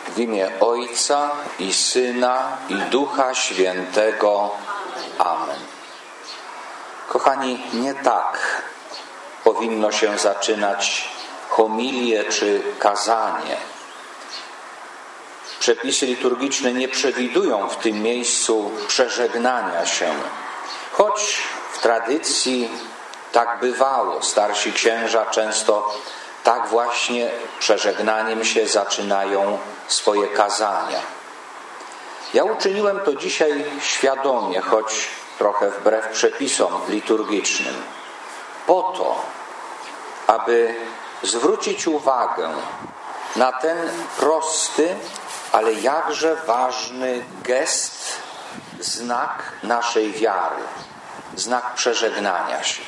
W imię Ojca i Syna i Ducha Świętego. Amen. Kochani, nie tak powinno się zaczynać homilię czy kazanie. Przepisy liturgiczne nie przewidują w tym miejscu przeżegnania się, choć w tradycji tak bywało. Starsi księża często tak właśnie przeżegnaniem się zaczynają swoje kazania. Ja uczyniłem to dzisiaj świadomie, choć trochę wbrew przepisom liturgicznym, po to, aby zwrócić uwagę na ten prosty, ale jakże ważny gest, znak naszej wiary, znak przeżegnania się.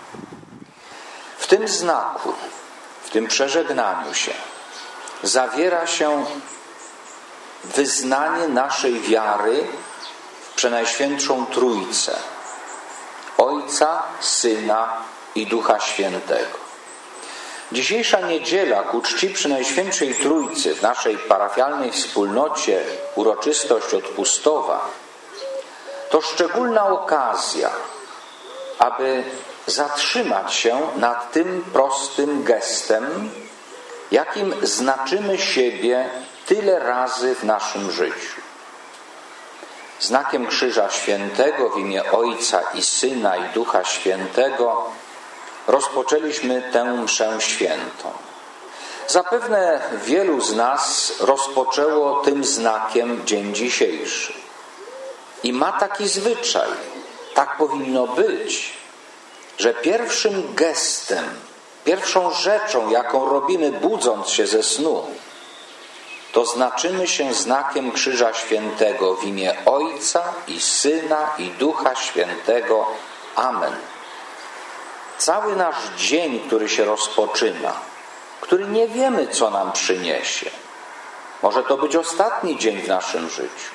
W tym znaku, w tym przeżegnaniu się zawiera się wyznanie naszej wiary w Przenajświętszą Trójcę, Ojca, Syna i Ducha Świętego. Dzisiejsza niedziela ku czci Przenajświętszej Trójcy w naszej parafialnej wspólnocie uroczystość odpustowa to szczególna okazja, aby zatrzymać się nad tym prostym gestem, jakim znaczymy siebie tyle razy w naszym życiu. Znakiem Krzyża Świętego w imię Ojca i Syna i Ducha Świętego rozpoczęliśmy tę mszę świętą. Zapewne wielu z nas rozpoczęło tym znakiem dzień dzisiejszy. I ma taki zwyczaj, tak powinno być, że pierwszym gestem, pierwszą rzeczą, jaką robimy budząc się ze snu, to znaczymy się znakiem Krzyża Świętego w imię Ojca i Syna i Ducha Świętego. Amen. Cały nasz dzień, który się rozpoczyna, który nie wiemy, co nam przyniesie, może to być ostatni dzień w naszym życiu,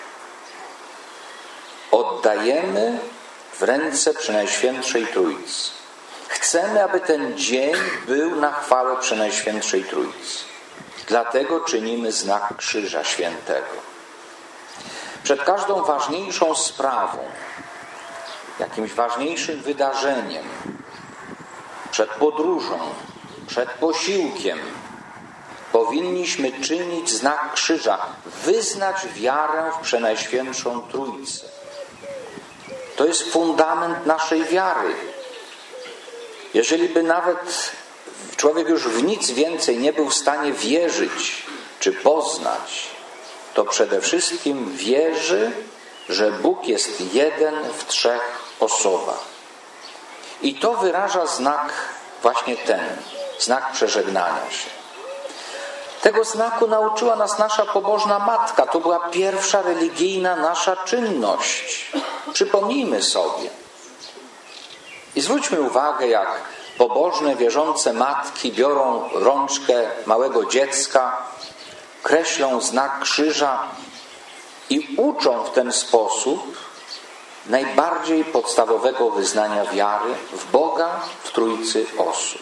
oddajemy w ręce Przenajświętszej Trójcy. Chcemy, aby ten dzień był na chwałę Przenajświętszej Trójcy. Dlatego czynimy znak Krzyża Świętego. Przed każdą ważniejszą sprawą, jakimś ważniejszym wydarzeniem, przed podróżą, przed posiłkiem, powinniśmy czynić znak krzyża, wyznać wiarę w Przenajświętszą Trójcę. To jest fundament naszej wiary. Jeżeli by nawet człowiek już w nic więcej nie był w stanie wierzyć czy poznać, to przede wszystkim wierzy, że Bóg jest jeden w trzech osobach. I to wyraża znak właśnie ten, znak przeżegnania się. Tego znaku nauczyła nas nasza pobożna matka. To była pierwsza religijna nasza czynność. Przypomnijmy sobie. I zwróćmy uwagę, jak pobożne, wierzące matki biorą rączkę małego dziecka, kreślą znak krzyża i uczą w ten sposób najbardziej podstawowego wyznania wiary w Boga w Trójcy osób.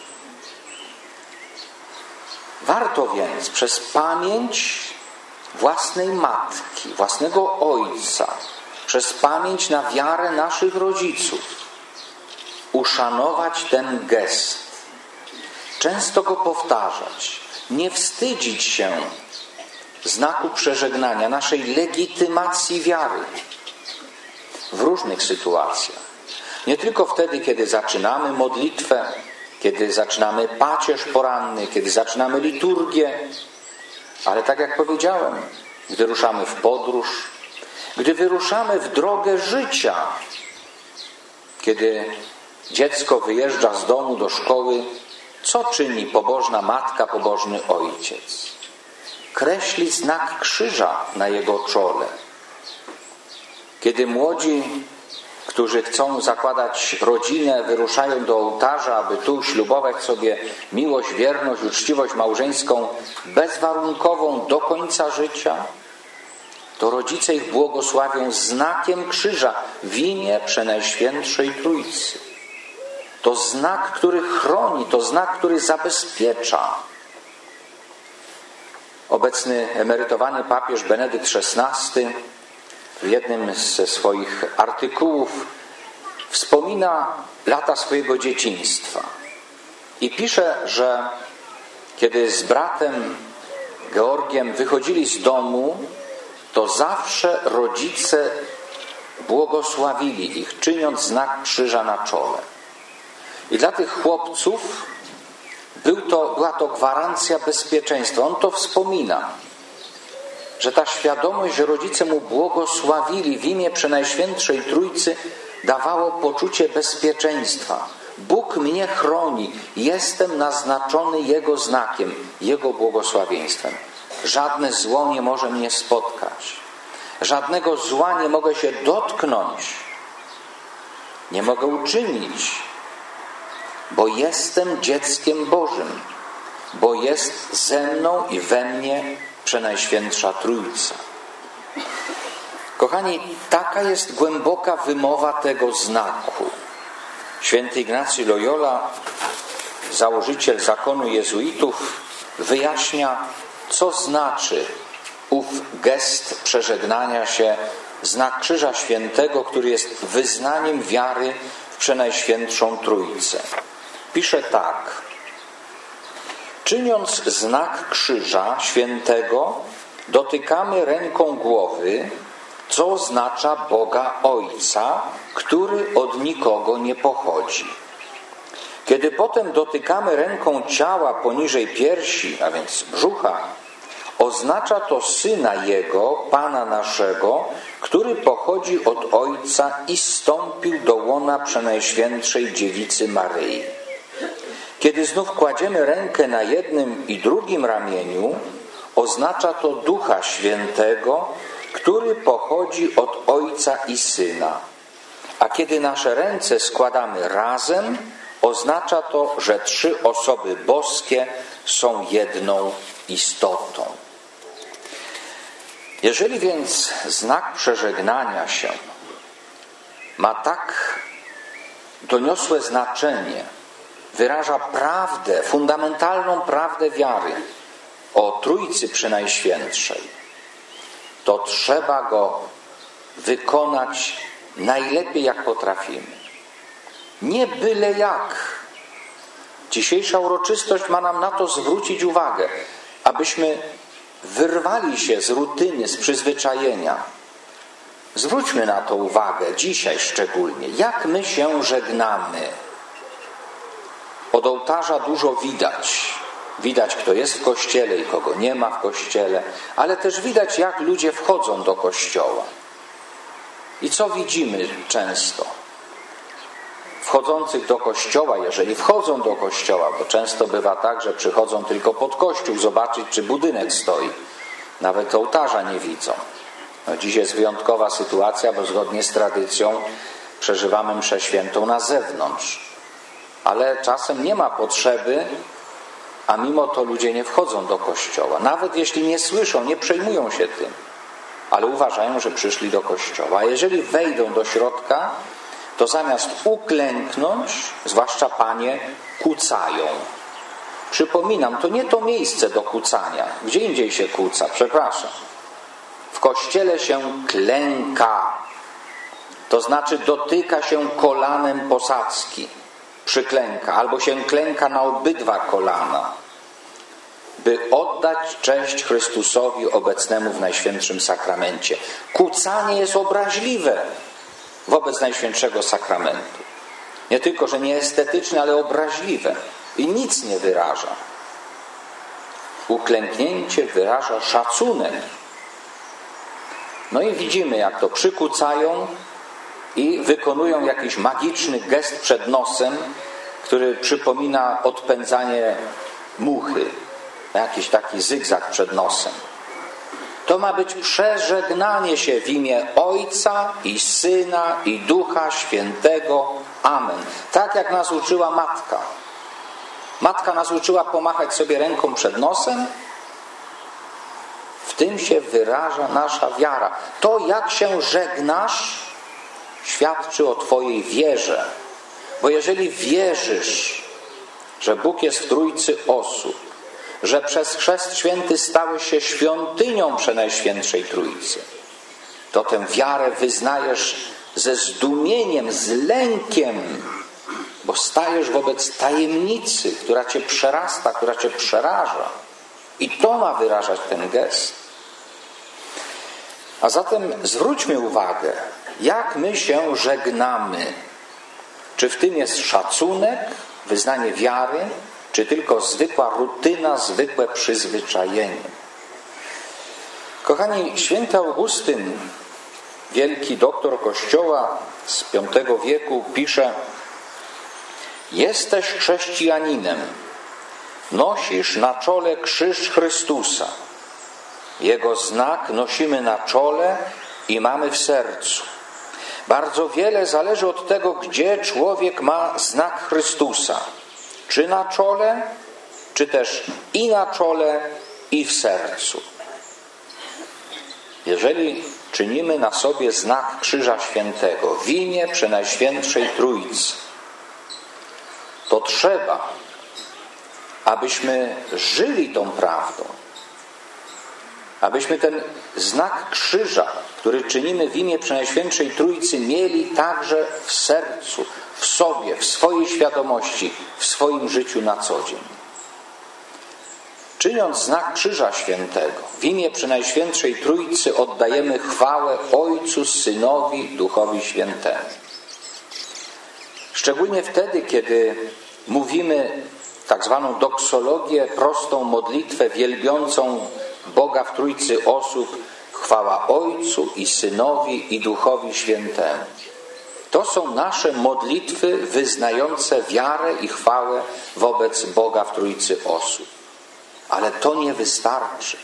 Warto więc przez pamięć własnej matki, własnego ojca, przez pamięć na wiarę naszych rodziców uszanować ten gest, często go powtarzać, nie wstydzić się znaku przeżegnania, naszej legitymacji wiary w różnych sytuacjach. Nie tylko wtedy, kiedy zaczynamy modlitwę, kiedy zaczynamy pacierz poranny, kiedy zaczynamy liturgię, ale tak jak powiedziałem, gdy ruszamy w podróż, gdy wyruszamy w drogę życia, kiedy dziecko wyjeżdża z domu do szkoły, co czyni pobożna matka, pobożny ojciec? Kreśli znak krzyża na jego czole. Kiedy młodzi, którzy chcą zakładać rodzinę, wyruszają do ołtarza, aby tu ślubować sobie miłość, wierność, uczciwość małżeńską bezwarunkową do końca życia, to rodzice ich błogosławią znakiem krzyża w imię Przenajświętszej Trójcy. To znak, który chroni, to znak, który zabezpiecza. Obecny emerytowany papież Benedykt XVI w jednym ze swoich artykułów wspomina lata swojego dzieciństwa i pisze, że kiedy z bratem Georgiem wychodzili z domu, to zawsze rodzice błogosławili ich, czyniąc znak krzyża na czole. I dla tych chłopców była to gwarancja bezpieczeństwa. On to wspomina, że ta świadomość, że rodzice mu błogosławili w imię Przenajświętszej Trójcy, dawało poczucie bezpieczeństwa. Bóg mnie chroni, jestem naznaczony Jego znakiem, Jego błogosławieństwem. Żadne zło nie może mnie spotkać. Żadnego zła nie mogę się dotknąć. Nie mogę uczynić, bo jestem dzieckiem Bożym, bo jest ze mną i we mnie Przenajświętsza Trójca. Kochani, taka jest głęboka wymowa tego znaku. Święty Ignacy Loyola, założyciel zakonu jezuitów, wyjaśnia, co znaczy ów gest przeżegnania się, znak Krzyża Świętego, który jest wyznaniem wiary w Przenajświętszą Trójcę. Pisze tak: czyniąc znak Krzyża Świętego, dotykamy ręką głowy, co oznacza Boga Ojca, który od nikogo nie pochodzi. Kiedy potem dotykamy ręką ciała poniżej piersi, a więc brzucha, oznacza to Syna Jego, Pana naszego, który pochodzi od Ojca i zstąpił do łona Przenajświętszej Dziewicy Maryi. Kiedy znów kładziemy rękę na jednym i drugim ramieniu, oznacza to Ducha Świętego, który pochodzi od Ojca i Syna. A kiedy nasze ręce składamy razem, oznacza to, że 3 osoby boskie są jedną istotą. Jeżeli więc znak przeżegnania się ma tak doniosłe znaczenie, wyraża prawdę, fundamentalną prawdę wiary o Trójcy Przenajświętszej, to trzeba go wykonać najlepiej jak potrafimy. Nie byle jak. Dzisiejsza uroczystość ma nam na to zwrócić uwagę, abyśmy wyrwali się z rutyny, z przyzwyczajenia. Zwróćmy na to uwagę, dzisiaj szczególnie, jak my się żegnamy. Od ołtarza dużo widać. Widać, kto jest w kościele i kogo nie ma w kościele, ale też widać, jak ludzie wchodzą do kościoła. I co widzimy często? Wchodzących do kościoła, jeżeli wchodzą do kościoła, bo często bywa tak, że przychodzą tylko pod kościół zobaczyć, czy budynek stoi. Nawet ołtarza nie widzą. No, dziś jest wyjątkowa sytuacja, bo zgodnie z tradycją przeżywamy mszę świętą na zewnątrz. Ale czasem nie ma potrzeby, a mimo to ludzie nie wchodzą do kościoła. Nawet jeśli nie słyszą, nie przejmują się tym, ale uważają, że przyszli do kościoła. A jeżeli wejdą do środka, to zamiast uklęknąć, zwłaszcza panie, kucają. Przypominam, to nie to miejsce do kucania. Gdzie indziej się kuca, przepraszam. W kościele się klęka. To znaczy dotyka się kolanem posadzki. Przyklęka, albo się klęka na obydwa kolana, by oddać cześć Chrystusowi obecnemu w Najświętszym Sakramencie. Kucanie jest obraźliwe wobec Najświętszego Sakramentu. Nie tylko, że nieestetyczne, ale obraźliwe i nic nie wyraża. Uklęknięcie wyraża szacunek. No i widzimy, jak to przykucają i wykonują jakiś magiczny gest przed nosem, który przypomina odpędzanie muchy. Jakiś taki zygzak przed nosem. To ma być przeżegnanie się w imię Ojca i Syna i Ducha Świętego. Amen. Tak jak nas uczyła matka. Matka nas uczyła pomachać sobie ręką przed nosem. W tym się wyraża nasza wiara. To, jak się żegnasz, świadczy o twojej wierze. Bo jeżeli wierzysz, że Bóg jest w Trójcy osób, że przez chrzest święty stałeś się świątynią Przenajświętszej Trójcy, to tę wiarę wyznajesz ze zdumieniem, z lękiem, bo stajesz wobec tajemnicy, która cię przerasta, która cię przeraża. I to ma wyrażać ten gest. A zatem zwróćmy uwagę, jak my się żegnamy. Czy w tym jest szacunek, wyznanie wiary, czy tylko zwykła rutyna, zwykłe przyzwyczajenie? Kochani, święty Augustyn, wielki doktor Kościoła z V wieku, pisze: jesteś chrześcijaninem, nosisz na czole krzyż Chrystusa. Jego znak nosimy na czole i mamy w sercu. Bardzo wiele zależy od tego, gdzie człowiek ma znak Chrystusa. Czy na czole, czy też i na czole, i w sercu. Jeżeli czynimy na sobie znak Krzyża Świętego w imię Przenajświętszej Trójcy, to trzeba, abyśmy żyli tą prawdą, abyśmy ten znak krzyża, który czynimy w imię Przenajświętszej Trójcy, mieli także w sercu, w sobie, w swojej świadomości, w swoim życiu na co dzień. Czyniąc znak Krzyża Świętego w imię Przenajświętszej Trójcy, oddajemy chwałę Ojcu, Synowi, Duchowi Świętemu. Szczególnie wtedy, kiedy mówimy tak zwaną doksologię, prostą modlitwę wielbiącą Boga w Trójcy osób, chwała Ojcu i Synowi i Duchowi Świętemu. To są nasze modlitwy wyznające wiarę i chwałę wobec Boga w Trójcy osób. Ale to nie wystarczy.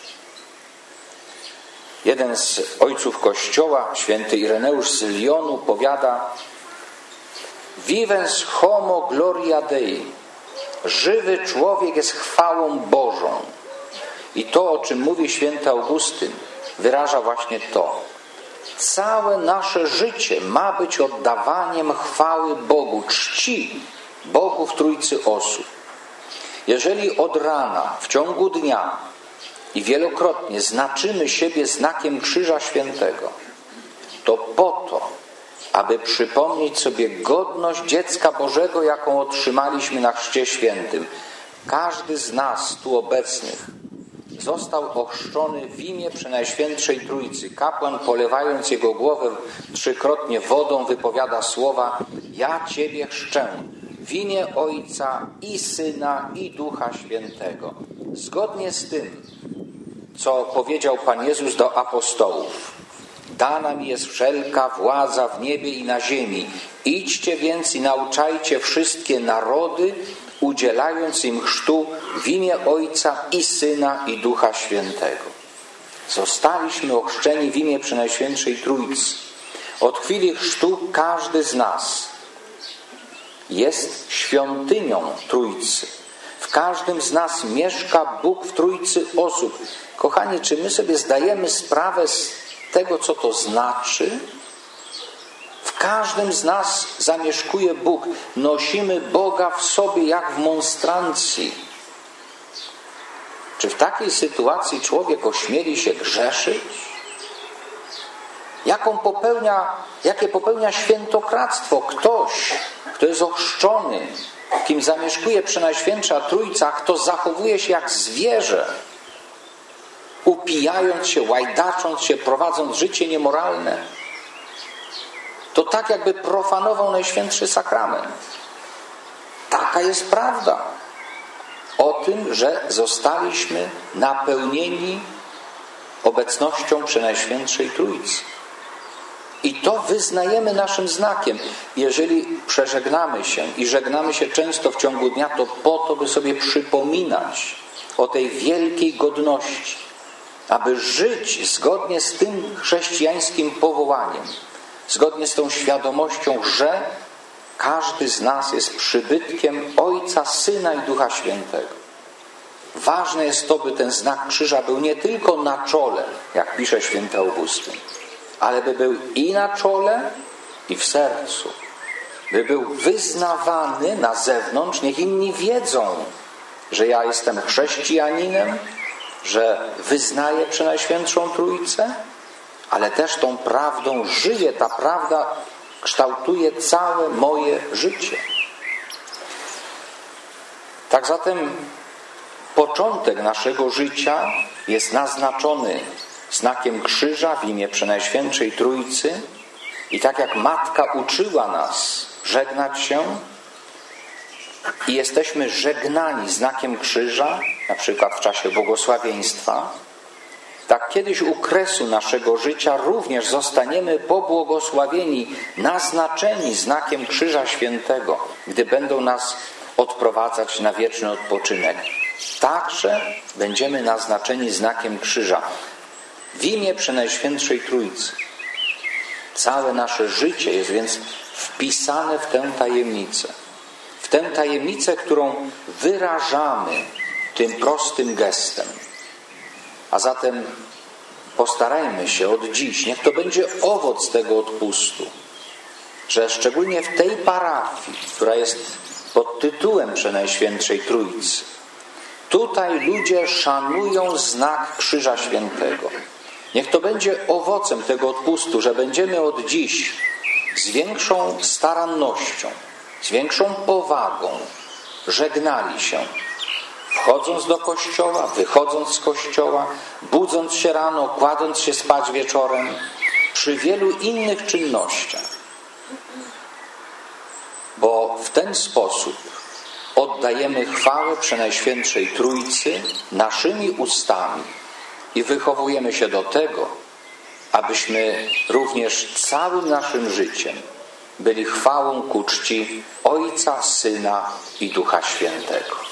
Jeden z ojców Kościoła, święty Ireneusz z Lyonu, powiada: vivens homo gloria Dei. Żywy człowiek jest chwałą Bożą. I to, o czym mówi święty Augustyn, wyraża właśnie to. Całe nasze życie ma być oddawaniem chwały Bogu, czci Bogu w Trójcy osób. Jeżeli od rana, w ciągu dnia i wielokrotnie znaczymy siebie znakiem Krzyża Świętego, to po to, aby przypomnieć sobie godność dziecka Bożego, jaką otrzymaliśmy na Chrzcie Świętym. Każdy z nas tu obecnych został ochrzczony w imię Przenajświętszej Trójcy. Kapłan, polewając jego głowę trzykrotnie wodą, wypowiada słowa: ja Ciebie chrzczę w imię Ojca i Syna i Ducha Świętego. Zgodnie z tym, co powiedział Pan Jezus do apostołów: dana mi jest wszelka władza w niebie i na ziemi. Idźcie więc i nauczajcie wszystkie narody, udzielając im chrztu w imię Ojca i Syna i Ducha Świętego. Zostaliśmy ochrzczeni w imię Przenajświętszej Trójcy. Od chwili chrztu każdy z nas jest świątynią Trójcy. W każdym z nas mieszka Bóg w Trójcy osób. Kochani, czy my sobie zdajemy sprawę z tego, co to znaczy? W każdym z nas zamieszkuje Bóg. Nosimy Boga w sobie jak w monstrancji. Czy w takiej sytuacji człowiek ośmieli się grzeszyć? Jakie popełnia świętokradztwo ktoś, kto jest ochrzczony, kim zamieszkuje Przenajświętsza Trójca, kto zachowuje się jak zwierzę, upijając się, łajdacząc się, prowadząc życie niemoralne? To tak, jakby profanował Najświętszy Sakrament. Taka jest prawda o tym, że zostaliśmy napełnieni obecnością Przenajświętszej Trójcy. I to wyznajemy naszym znakiem. Jeżeli przeżegnamy się i żegnamy się często w ciągu dnia, to po to, by sobie przypominać o tej wielkiej godności, aby żyć zgodnie z tym chrześcijańskim powołaniem, zgodnie z tą świadomością, że każdy z nas jest przybytkiem Ojca, Syna i Ducha Świętego. Ważne jest to, by ten znak krzyża był nie tylko na czole, jak pisze święty Augustyn, ale by był i na czole, i w sercu. By był wyznawany na zewnątrz, niech inni wiedzą, że ja jestem chrześcijaninem, że wyznaję Przenajświętszą Trójcę, ale też tą prawdą żyję. Ta prawda kształtuje całe moje życie. Tak zatem początek naszego życia jest naznaczony znakiem krzyża w imię Przenajświętszej Trójcy i tak jak Matka uczyła nas żegnać się i jesteśmy żegnani znakiem krzyża, na przykład w czasie błogosławieństwa, tak kiedyś u kresu naszego życia również zostaniemy pobłogosławieni, naznaczeni znakiem Krzyża Świętego, gdy będą nas odprowadzać na wieczny odpoczynek. Także będziemy naznaczeni znakiem krzyża w imię Przenajświętszej Trójcy. Całe nasze życie jest więc wpisane w tę tajemnicę. W tę tajemnicę, którą wyrażamy tym prostym gestem. A zatem postarajmy się od dziś, niech to będzie owoc tego odpustu, że szczególnie w tej parafii, która jest pod tytułem Przenajświętszej Trójcy, tutaj ludzie szanują znak Krzyża Świętego. Niech to będzie owocem tego odpustu, że będziemy od dziś z większą starannością, z większą powagą żegnali się, wchodząc do kościoła, wychodząc z kościoła, budząc się rano, kładąc się spać wieczorem, przy wielu innych czynnościach. Bo w ten sposób oddajemy chwałę Przenajświętszej Trójcy naszymi ustami i wychowujemy się do tego, abyśmy również całym naszym życiem byli chwałą ku czci Ojca, Syna i Ducha Świętego.